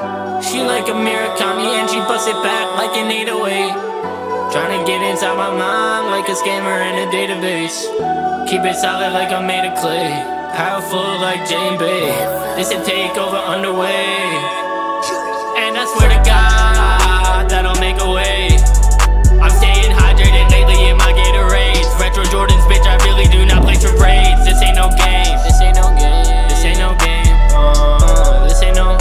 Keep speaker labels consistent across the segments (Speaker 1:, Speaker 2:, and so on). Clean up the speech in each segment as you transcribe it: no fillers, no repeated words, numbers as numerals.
Speaker 1: She like a Murakami and she bust it back like an 808. Tryna get inside my mind like a scammer in a database. Keep it solid like I'm made of clay. Powerful like Jane Bay. This a takeover underway. And I swear to God that I'll make a way. I'm staying hydrated lately in my Gatorades. Retro Jordans, bitch, I really do not play charades. This ain't no game. This ain't no game. This ain't no game. This ain't no.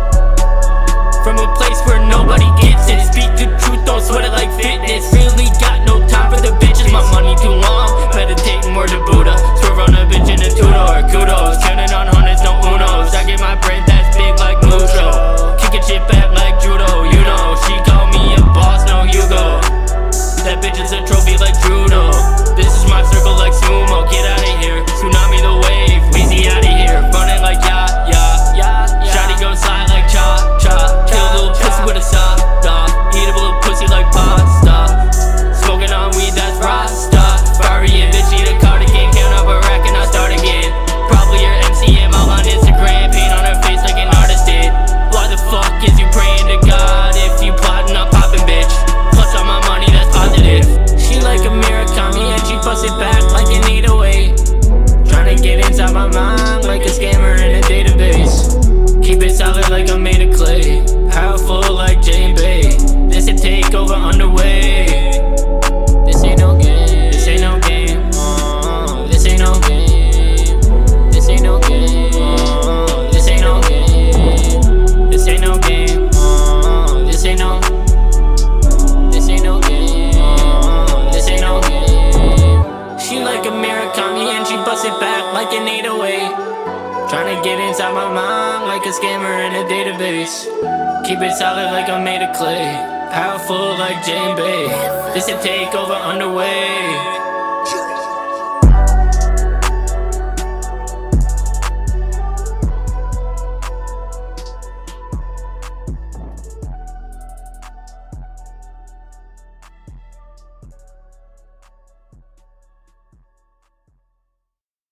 Speaker 1: From a place where nobody gets it. Speak the truth, don't sweat it like fitness. Really got no time for the bitches. My money too long. Meditating more to Buddha. Swerve on a bitch in a two-door. Kudos. Counting on hundreds, no unos. I get my bread that's big like Mucho. Kicking shit back like judo. You know, she call me a boss, no Hugo. That bitch is a trophy like judo. This is my circle like sumo. Get out of here. Tsunami the wave. Weezy out of here. Running like ya, ya, ya. Shotty go slide like cha, cha. Kill a little pussy with a sock, dog. Eat a little pussy like pasta. Smoking on weed, that's Rasta. Fiery and bitch, eat a cardigan. Count up a rack and I start again. Probably your MCM all on Instagram. Paint on her face like an artist did. Why the fuck is you praying to God if you plotting on popping, bitch? Plus all my money, that's positive. She like a Murakami and she bust it back like an 808. Tryna get inside my mind like a scammer in a database. Keep it solid like I'm made of clay. Powerful like Jane Bay. This a takeover underway. This ain't no game. This ain't no game. This ain't no game. This ain't no game. This ain't no game. This ain't no game. This ain't no. This ain't no game. This ain't no game. She like a Murakami and she bust it back like an 808. Tryna get inside my mind like a scammer in a database. Keep it solid like I'm made of clay. Powerful like Jane Bay. This a takeover underway.